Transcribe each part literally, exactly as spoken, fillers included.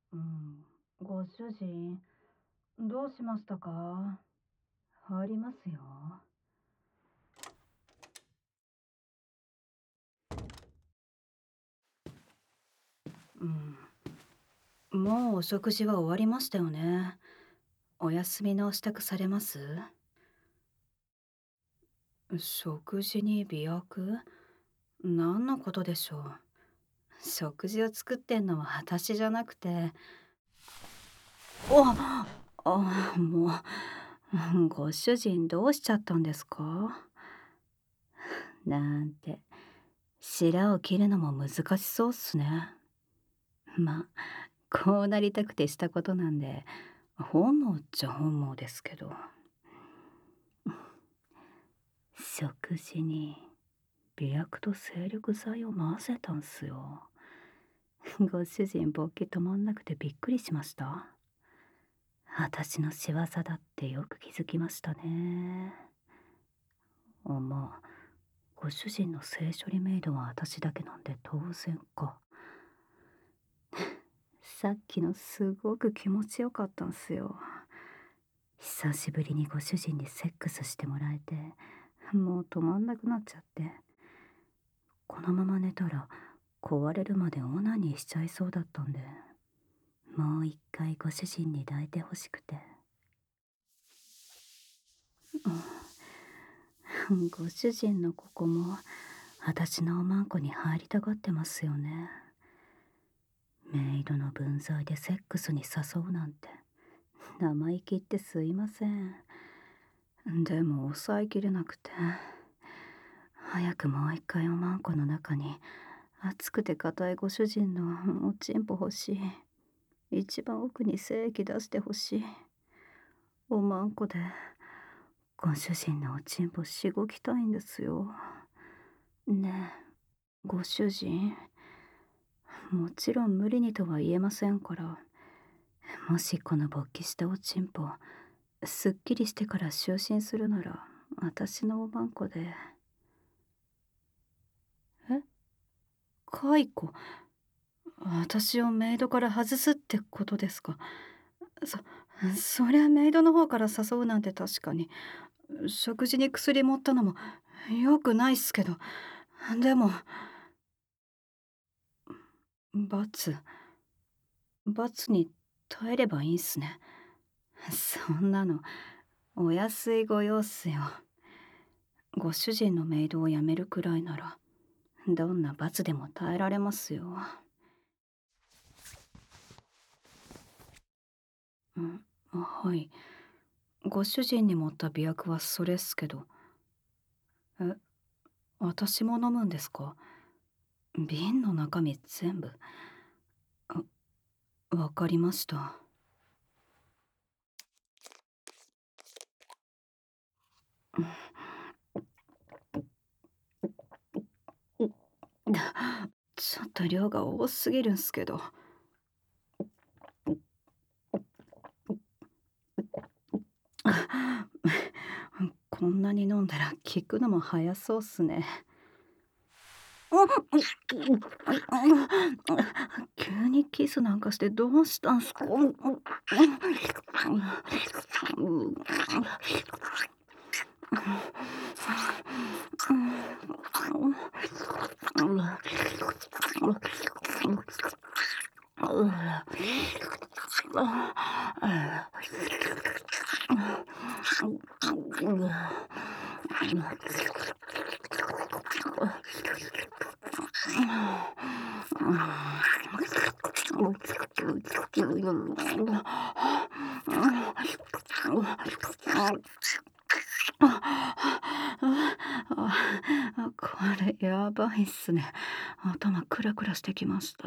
うん、ご主人、どうしましたか？入りますよ。うん、もうお食事は終わりましたよね。お休みの支度されます？食事に媚薬？何のことでしょう。食事を作ってんのは私じゃなくて。ああ、もう、ご主人どうしちゃったんですか？なんて、白を切るのも難しそうっすね。まあ、こうなりたくてしたことなんで、本望っちゃ本望ですけど。食事に媚薬と精力剤を混ぜたんすよ。ご主人勃起止まんなくてびっくりしました。私の仕業だってよく気づきましたね。あ、まあ、ご主人の性処理メイドは私だけなんで当然か。さっきのすごく気持ちよかったんすよ。久しぶりにご主人にセックスしてもらえて、もう止まんなくなっちゃって。このまま寝たら壊れるまでオナニーしちゃいそうだったんで、もう一回ご主人に抱いてほしくて。うん、ご主人のここも私のおまんこに入りたがってますよね。メイドの分際でセックスに誘うなんて生意気言ってすいません。でも抑えきれなくて、早くもう一回おまんこの中に熱くて硬いご主人のおちんぽ欲しい。一番奥に精液出してほしい。おまんこでご主人のおちんぽしごきたいんですよ。ねえ、ご主人。もちろん無理にとは言えませんから、もしこの勃起したおちんぽすっきりしてから就寝するなら私のおまんこで。え、解雇？私をメイドから外すってことですか？そそりゃメイドの方から誘うなんて確かに。食事に薬盛ったのも良くないっすけど、でも罰罰に耐えればいいんすね。そんなのお安いご用っすよ。ご主人のメイドを辞めるくらいならどんな罰でも耐えられますよ。うん、はい。ご主人に盛った媚薬はそれっすけど。え、私も飲むんですか？瓶の中身全部。あ、わかりました。ちょっと量が多すぎるんすけど。こんなに飲んだら効くのも早そうっすね。急にキスなんかしてどうしたんすか？あ、これやばいっすね。頭クラクラしてきました。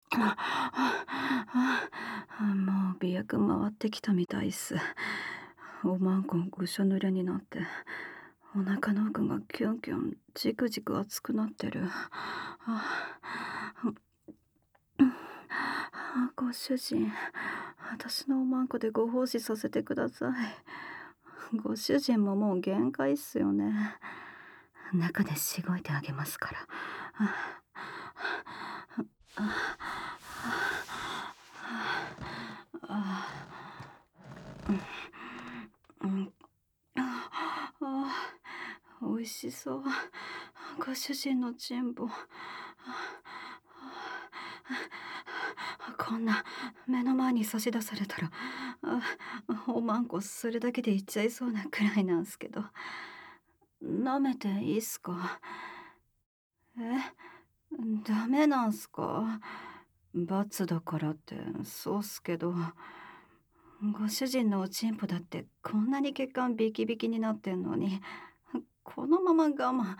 もう媚薬回ってきたみたいっす。 おまんこぐしょ濡れになってお腹の奥がキュンキュンじくじく熱くなってる。あご主人、私のおまんこでご奉仕させてください。ご主人ももう限界っすよね。中でしごいてあげますから。おいしそう。ご主人のチンポ。こんな目の前に差し出されたらおまんこそれだけでいっちゃいそうなくらいなんすけど、舐めていいっすか？え、ダメなんすか？罰だからってそうっすけど、ご主人のおちんぽだってこんなに血管ビキビキになってんのにこのまま我慢。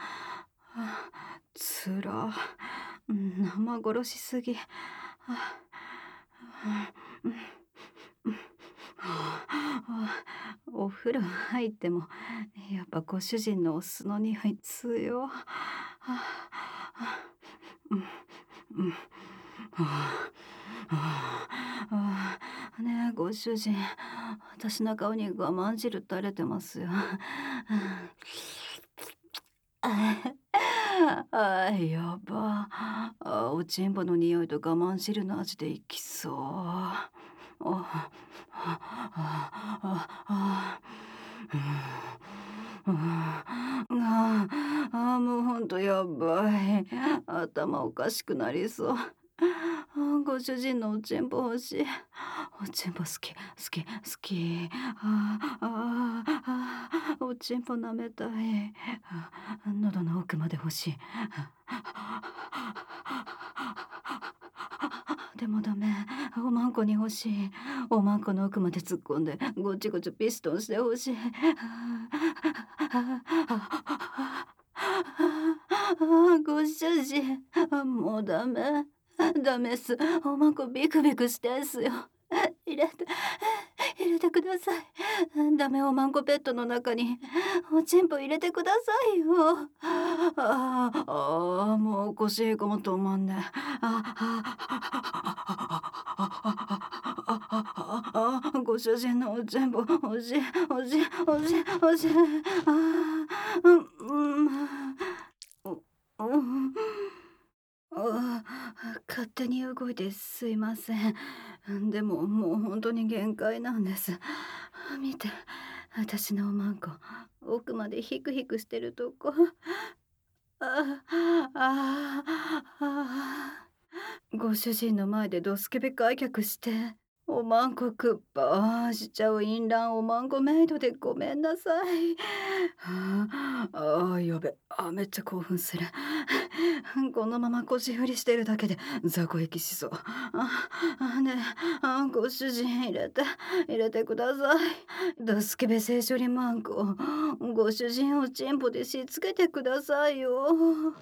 つら、生殺しすぎ。お風呂入ってもやっぱご主人のお酢の匂い強。ねえご主人、私の顔に我慢汁垂れてますよ。あーやばあ、おちんぽの匂いと我慢汁の味でいきそう。ああああああ、もうほんとやばい。頭おかしくなりそう。ご主人のおちんぽ欲しい。おちんぽ好き好き好き。あああおちんぽ舐めたい。喉の奥まで欲しい。でもダメ、おまんこに欲しい。おまんこの奥まで突っ込んでごちごちピストンして欲しい。ご主人、もうダメダメっす。おまんこビクビクしてんすよ。入れて入れてください。ダメ、おまんこペットの中におちんぽ入れてくださいよ。ああ、もう腰へこむと思うんね。あご主人のおちんぽ欲しい欲しい欲しい欲しい。あうんうんあ勝手に動いてすいません。でももう本当に限界なんです。見て、私のおまんこ奥までヒクヒクしてるとこ。あああご主人の前でドスケベ開脚しておまんこくっぱしちゃう淫乱おまんこメイドでごめんなさい。ああやべあめっちゃ興奮する。このまま腰振りしてるだけで雑魚息しそう。あねあご主人入れて入れてください。ドスケベ性処理マンコご主人をチンポでしつけてくださいよ。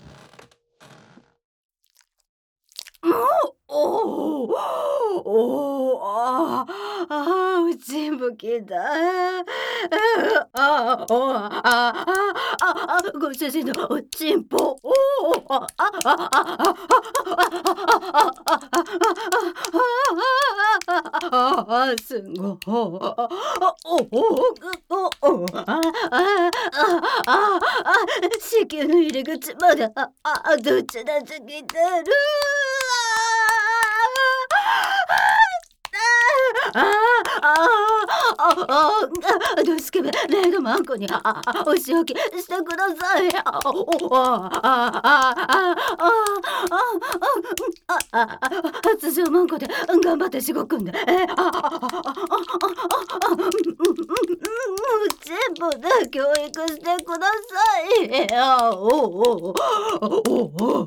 おおおおああうちんぶきだ。ああああご主人のおちんぽおおあああああすごい。おおおあああ子宮の入り口までああどちらち来てる。ああああドスケベレイドマンコにああお仕置きしてください。ああああああああ通常マンコで頑張ってしごくんで。えああ全部で教育してください。あおおおお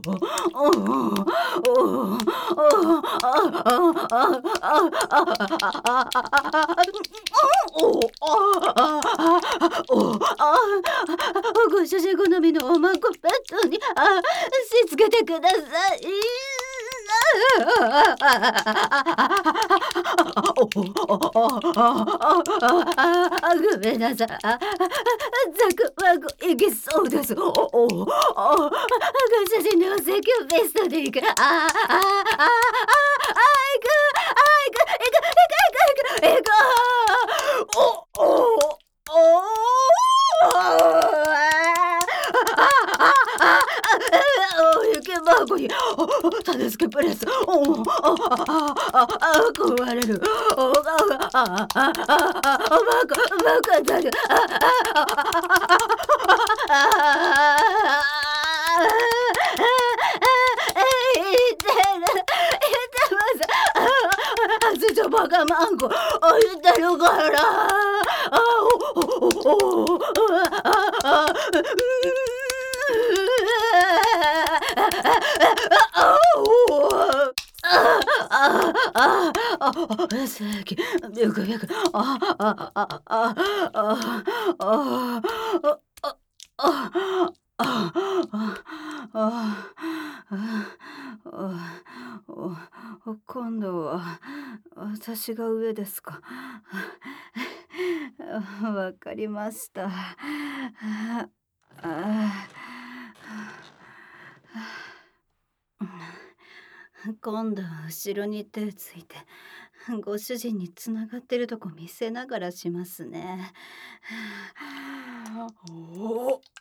ご主人好みのおまんこペットにあしつけてください。おああああごめんなさい。あ、ザクワクいけそうです。おおあ、ご主人のお説教ベストでいいから。ああああああああいくあいくいくいくいくいくいくおおおお雪箱に種付けプレスおああああ壊れるおあああああバカバカだるああああずっとバカマンコ置いてるからあおおおおあああああ席ビクビクあああああああああああ今度は私が上ですか。わかりました。ああ今度は後ろに手ついてご主人につながってるとこ見せながらしますね。おお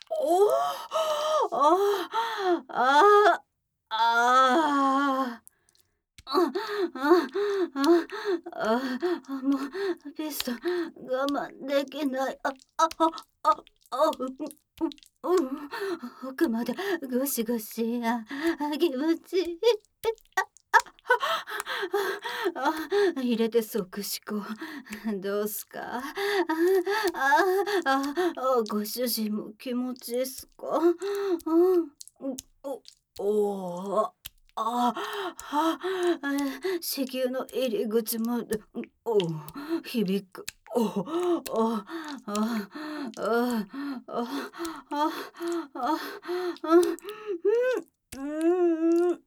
あああああああああもうピスト我慢できないあああああうんうん奥までゴシゴシあ気持ちいいああ入れて即死こどうすかああああご主人も気持ちいいっすかうんおおおああ、子宮の入り口まで、お響く。おあああああああうんうんうん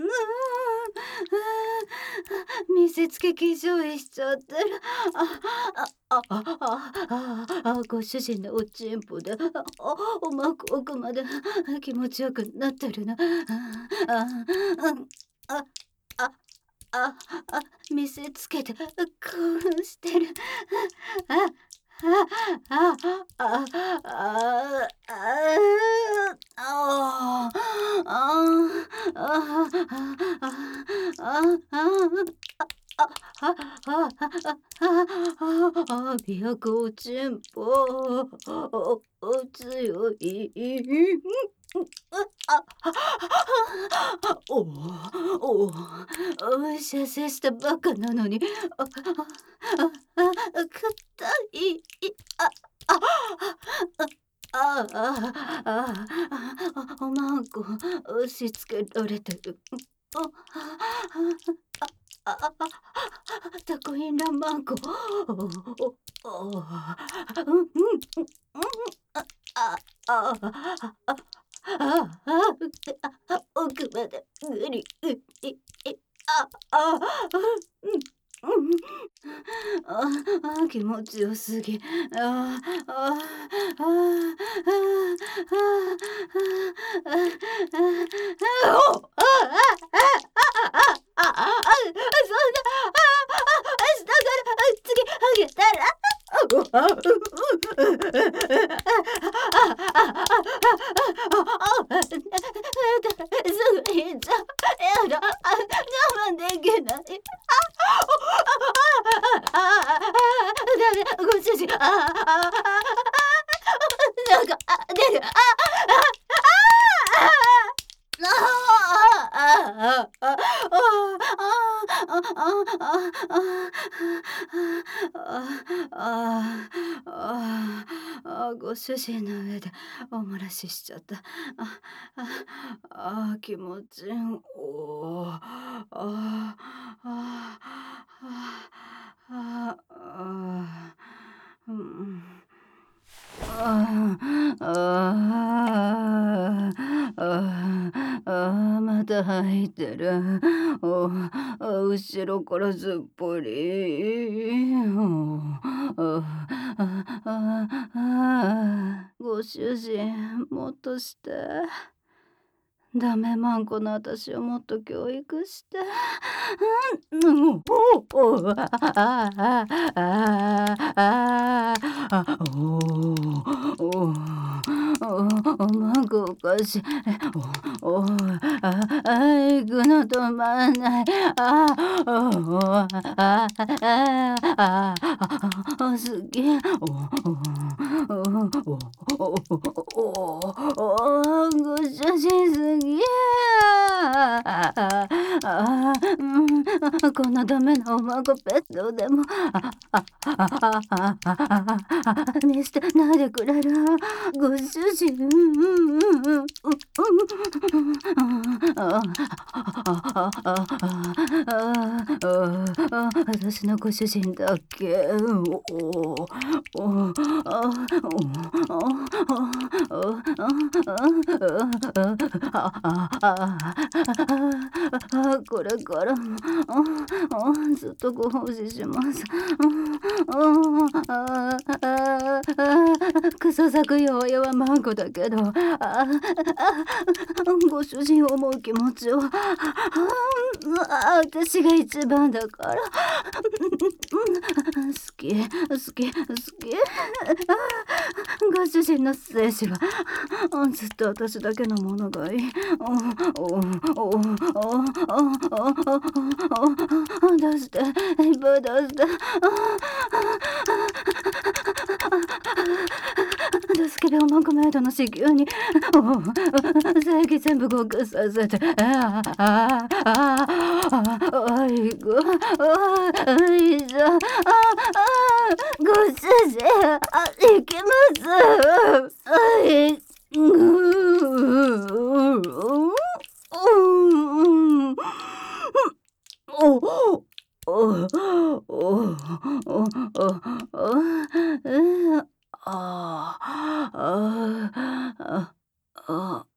見せつけ化粧しちゃってる。ああああああご主人のおちんぽで、あおまく奥まで気持ちよくなってるな。あああああ見せつけて興奮してる。あああああああああああああああ琵琶湖おちんぽおお強いあおおお射精したバカなのにあああ硬いああああああおまんこ押し付けられてる。ああああタコインランマンコおおうんうんああああああ奥までぐりぐりああうんああ気持ちよすぎああああああああああそんなああ下から次あげたらすぐにじゃやだ我慢できないダメご主人ああなんか出るあああああご主人の上でお漏らししちゃった。あああ気持ちいい。おあああああうんああ、ああ、ああ、また入ってる。お後ろからずっぽり。あああああご主人、もっとして。ダメマンコの私をもっと教育して。うん、うん、おお、ああああああおお、おお、マンコおかしい。おお、ああ、行くの止まんない。ああ、おお、ああ、ああ、あ、すげえ。おお、おお、おお、おお、ご主人すげえ。ああ、ああ、うん、こんなダメなお孫ペットでも、あああああああにしてないでくれる？ご主人、うんうんうんうんうんあああああ私のご主人だっけ？おおおああこれからもずっとご奉仕します。クソ咲くよ親はマンコだけど、あご主人を思う気持ちを私が一番だから。好き好き好き。ご主人の精子はずっと私だけのものがいい。おおおおお出していっぱい出して。助け病マンコメイドの子宮に正義全部極させて。あああああいごあいじゃあご主人あ行きますあいぐうんおおおおおあああああ